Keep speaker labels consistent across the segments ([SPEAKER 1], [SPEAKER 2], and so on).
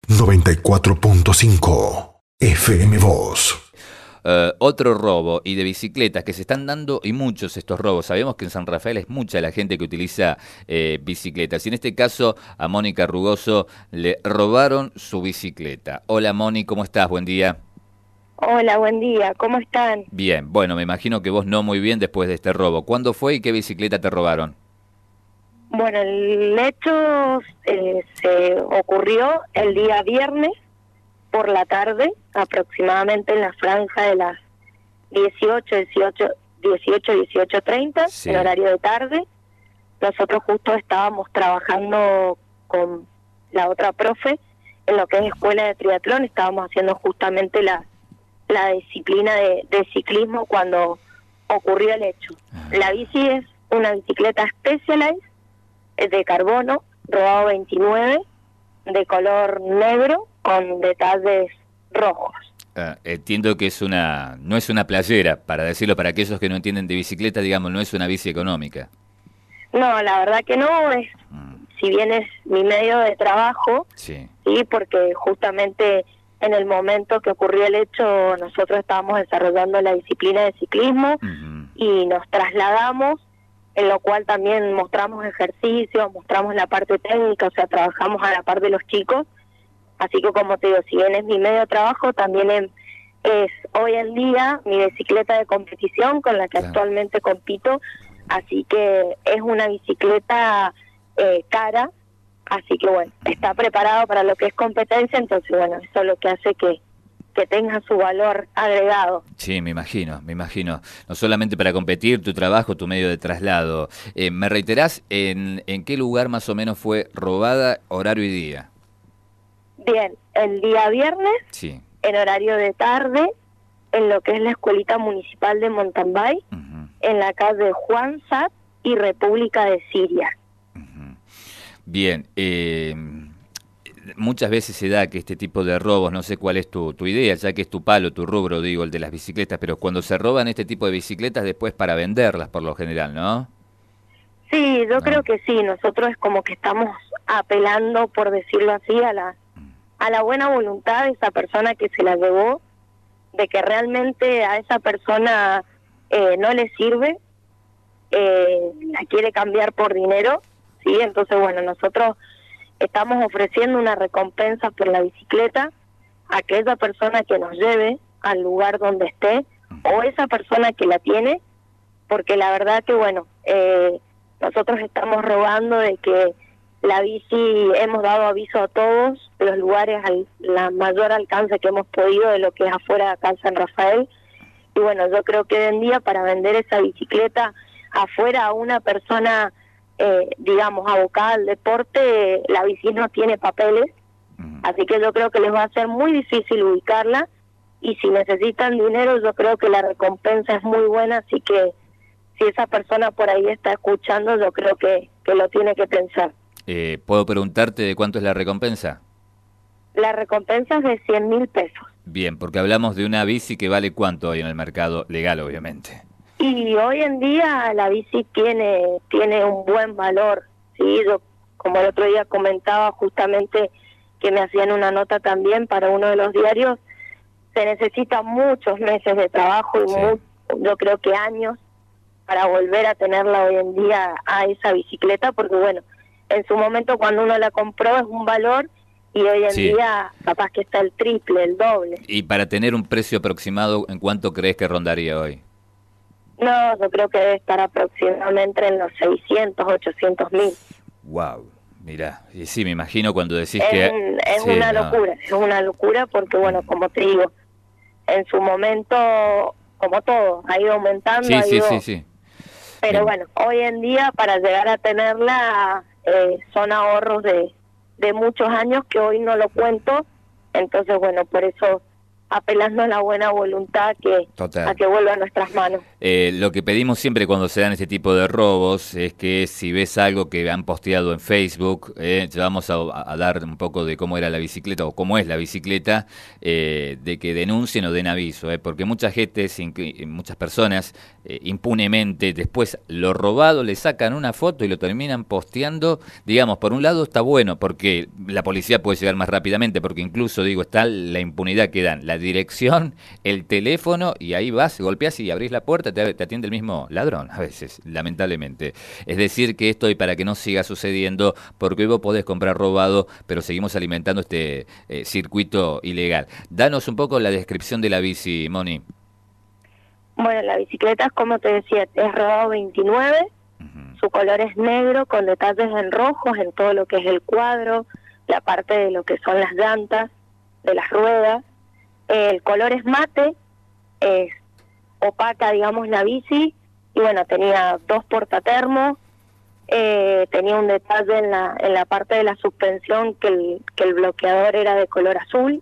[SPEAKER 1] 94.5 FM Voz.
[SPEAKER 2] Otro robo y de bicicletas que se están dando, y muchos estos robos. Sabemos que en San Rafael es mucha la gente que utiliza bicicletas, y en este caso a Mónica Rugoso le robaron su bicicleta. Hola Moni, ¿cómo estás? Buen día.
[SPEAKER 3] Hola, buen día, ¿cómo están?
[SPEAKER 2] Bien, bueno, me imagino que vos no muy bien después de este robo. ¿Cuándo fue y qué bicicleta te robaron?
[SPEAKER 3] Bueno, el hecho se ocurrió el día viernes por la tarde, aproximadamente en la franja de las 18:30,
[SPEAKER 2] Sí.
[SPEAKER 3] en horario de tarde. Nosotros justo estábamos trabajando con la otra profe en lo que es escuela de triatlón, estábamos haciendo justamente la disciplina de ciclismo cuando ocurrió el hecho. La bici es una bicicleta Specialized, es de carbono, rodado 29, de color negro con detalles rojos.
[SPEAKER 2] Entiendo que no es una playera, para decirlo para aquellos que no entienden de bicicleta, digamos, no es una bici económica.
[SPEAKER 3] No, la verdad que no, es, si bien es mi medio de trabajo,
[SPEAKER 2] Sí.
[SPEAKER 3] sí, porque justamente en el momento que ocurrió el hecho nosotros estábamos desarrollando la disciplina de ciclismo y nos trasladamos, en lo cual también mostramos ejercicios, mostramos la parte técnica, o sea, trabajamos a la par de los chicos. Así que, como te digo, si bien es mi medio de trabajo, también es hoy en día mi bicicleta de competición con la que
[SPEAKER 2] Claro.
[SPEAKER 3] actualmente compito. Así que es una bicicleta cara, así que bueno, está preparado para lo que es competencia, entonces bueno, eso es lo que hace que tenga su valor agregado.
[SPEAKER 2] Sí, me imagino. No solamente para competir, tu trabajo, tu medio de traslado. ¿Me reiterás en qué lugar más o menos fue robada, horario y día?
[SPEAKER 3] Bien, el día viernes,
[SPEAKER 2] Sí.
[SPEAKER 3] en horario de tarde, en lo que es la escuelita municipal de Montambay, en la calle Juan Sat y República de Siria.
[SPEAKER 2] Bien, muchas veces se da que este tipo de robos, no sé cuál es tu idea, ya que es tu palo, tu rubro, digo, el de las bicicletas, pero cuando se roban este tipo de bicicletas después para venderlas por lo general, ¿no?
[SPEAKER 3] Sí, yo creo que sí, nosotros es como que estamos apelando, por decirlo así, a la buena voluntad de esa persona que se la llevó, de que realmente a esa persona no le sirve, la quiere cambiar por dinero, ¿sí? Entonces, bueno, nosotros estamos ofreciendo una recompensa por la bicicleta a aquella persona que nos lleve al lugar donde esté, o esa persona que la tiene, porque la verdad que, bueno, nosotros estamos rogando de que la bici, hemos dado aviso a todos los lugares, la mayor alcance que hemos podido de lo que es afuera de acá en San Rafael. Y bueno, yo creo que hoy en día para vender esa bicicleta afuera a una persona, digamos, abocada al deporte, la bici no tiene papeles, así que yo creo que les va a ser muy difícil ubicarla, y si necesitan dinero yo creo que la recompensa es muy buena, así que si esa persona por ahí está escuchando, yo creo que lo tiene que pensar.
[SPEAKER 2] ¿Puedo preguntarte de cuánto es la recompensa?
[SPEAKER 3] La recompensa es de 100.000 pesos.
[SPEAKER 2] Bien, porque hablamos de una bici que vale cuánto hoy en el mercado legal, obviamente.
[SPEAKER 3] Y hoy en día la bici tiene un buen valor, ¿sí? Yo, como el otro día comentaba justamente que me hacían una nota también para uno de los diarios, se necesitan muchos meses de trabajo y
[SPEAKER 2] Sí.
[SPEAKER 3] yo creo que años para volver a tenerla hoy en día a esa bicicleta, porque bueno, en su momento cuando uno la compró es un valor y hoy en
[SPEAKER 2] Sí.
[SPEAKER 3] día capaz que está el triple, el doble.
[SPEAKER 2] Y para tener un precio aproximado, ¿en cuánto crees que rondaría hoy?
[SPEAKER 3] No, yo creo que debe estar aproximadamente en los 600, 800.000.
[SPEAKER 2] Wow, mirá, y sí, me imagino cuando decís
[SPEAKER 3] Es
[SPEAKER 2] que... Sí,
[SPEAKER 3] una
[SPEAKER 2] no.
[SPEAKER 3] locura, es una locura porque, bueno, como te digo, en su momento, como todo, ha ido aumentando,
[SPEAKER 2] Sí,
[SPEAKER 3] ha
[SPEAKER 2] sí,
[SPEAKER 3] ido...
[SPEAKER 2] sí, sí.
[SPEAKER 3] Pero
[SPEAKER 2] Bien.
[SPEAKER 3] bueno, hoy en día para llegar a tenerla son ahorros de muchos años que hoy no lo cuento, entonces bueno, por eso apelando a la buena voluntad a que vuelva a nuestras manos.
[SPEAKER 2] Lo que pedimos siempre cuando se dan este tipo de robos es que si ves algo que han posteado en Facebook, ya vamos a dar un poco de cómo era la bicicleta o cómo es la bicicleta, de que denuncien o den aviso, porque mucha gente, muchas personas impunemente después lo robado le sacan una foto y lo terminan posteando. Digamos, por un lado está bueno porque la policía puede llegar más rápidamente, porque incluso, digo, está la impunidad que dan, la dirección, el teléfono, y ahí vas, golpeas y abrís la puerta, te atiende el mismo ladrón a veces, lamentablemente. Es decir, que esto, y para que no siga sucediendo, porque hoy vos podés comprar robado, pero seguimos alimentando este circuito ilegal. Danos un poco la descripción de la bici, Moni.
[SPEAKER 3] Bueno, la bicicleta es, como te decía, es rodado 29, su color es negro con detalles en rojos en todo lo que es el cuadro, la parte de lo que son las llantas, de las ruedas. El color es mate, es opaca, digamos, la bici, y bueno, tenía 2 portatermos, tenía un detalle en la parte de la suspensión que el bloqueador era de color azul,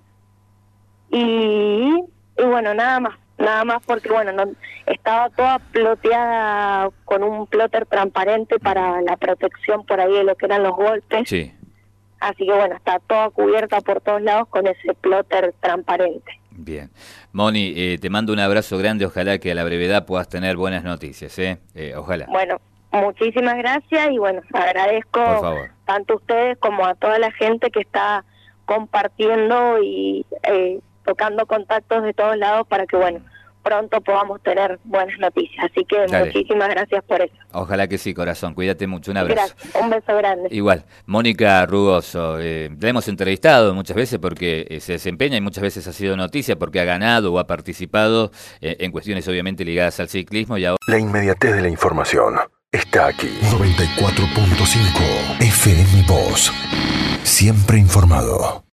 [SPEAKER 3] y bueno, nada más porque bueno, estaba toda ploteada con un plotter transparente para la protección por ahí de lo que eran los golpes.
[SPEAKER 2] Sí.
[SPEAKER 3] Así que bueno, está toda cubierta por todos lados con ese plotter transparente.
[SPEAKER 2] Bien. Moni, te mando un abrazo grande, ojalá que a la brevedad puedas tener buenas noticias, ojalá.
[SPEAKER 3] Bueno, muchísimas gracias y bueno, agradezco tanto a ustedes como a toda la gente que está compartiendo y tocando contactos de todos lados para que bueno, pronto podamos tener buenas noticias. Así que dale. Muchísimas gracias por eso.
[SPEAKER 2] Ojalá que sí, corazón. Cuídate mucho. Un abrazo.
[SPEAKER 3] Gracias. Un beso grande.
[SPEAKER 2] Igual. Mónica Rugoso, la hemos entrevistado muchas veces porque se desempeña y muchas veces ha sido noticia porque ha ganado o ha participado en cuestiones obviamente ligadas al ciclismo. Y ahora...
[SPEAKER 1] La inmediatez de la información está aquí. 94.5 FM Voz. Siempre informado.